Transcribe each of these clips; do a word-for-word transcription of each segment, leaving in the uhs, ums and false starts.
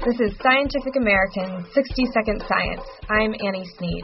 This is Scientific American sixty second Science. I'm Annie Sneed.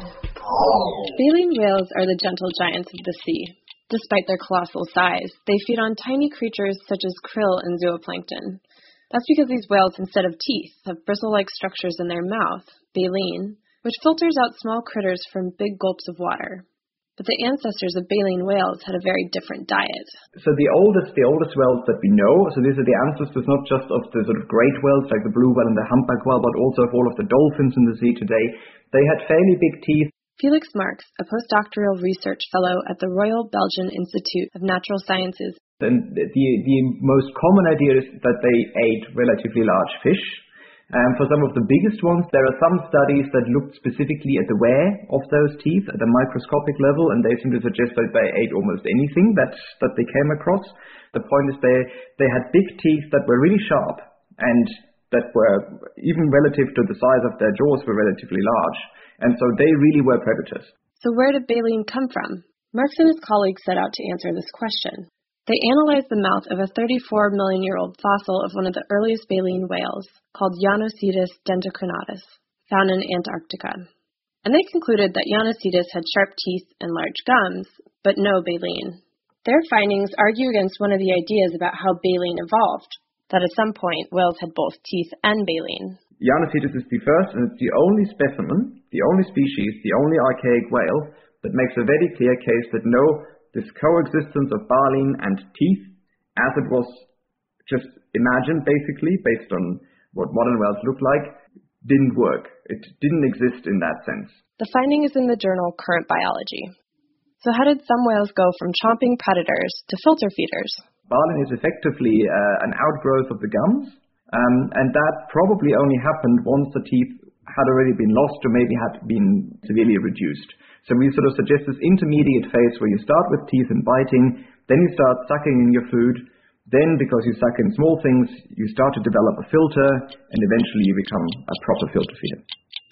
Baleen whales are the gentle giants of the sea. Despite their colossal size, they feed on tiny creatures such as krill and zooplankton. That's because these whales, instead of teeth, have bristle-like structures in their mouth, baleen, which filters out small critters from big gulps of water. But the ancestors of baleen whales had a very different diet. So the oldest, the oldest whales that we know, so these are the ancestors not just of the sort of great whales like the blue whale and the humpback whale, but also of all of the dolphins in the sea today. They had fairly big teeth. Felix Marx, a postdoctoral research fellow at the Royal Belgian Institute of Natural Sciences. And the, the most common idea is that they ate relatively large fish. Um, for some of the biggest ones, there are some studies that looked specifically at the wear of those teeth at a microscopic level, and they seem to suggest that they ate almost anything that, that they came across. The point is they, they had big teeth that were really sharp, and that were, even relative to the size of their jaws, were relatively large. And so they really were predators. So where did baleen come from? Marx and his colleagues set out to answer this question. They analyzed the mouth of a thirty-four million year old fossil of one of the earliest baleen whales, called Ionocetus dentocrinatus, found in Antarctica. And they concluded that Ionocetus had sharp teeth and large gums, but no baleen. Their findings argue against one of the ideas about how baleen evolved, that at some point whales had both teeth and baleen. Ionocetus is the first and it's the only specimen, the only species, the only archaic whale that makes a very clear case that no, this coexistence of baleen and teeth, as it was just imagined basically, based on what modern whales look like, didn't work. It didn't exist in that sense. The finding is in the journal Current Biology. So how did some whales go from chomping predators to filter feeders? Baleen is effectively uh, an outgrowth of the gums, um, and that probably only happened once the teeth had already been lost or maybe had been severely reduced. So we sort of suggest this intermediate phase where you start with teeth and biting, then you start sucking in your food, then because you suck in small things, you start to develop a filter, and eventually you become a proper filter feeder.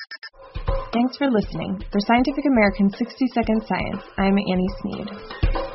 Thanks for listening. For Scientific American sixty second Science, I'm Annie Sneed.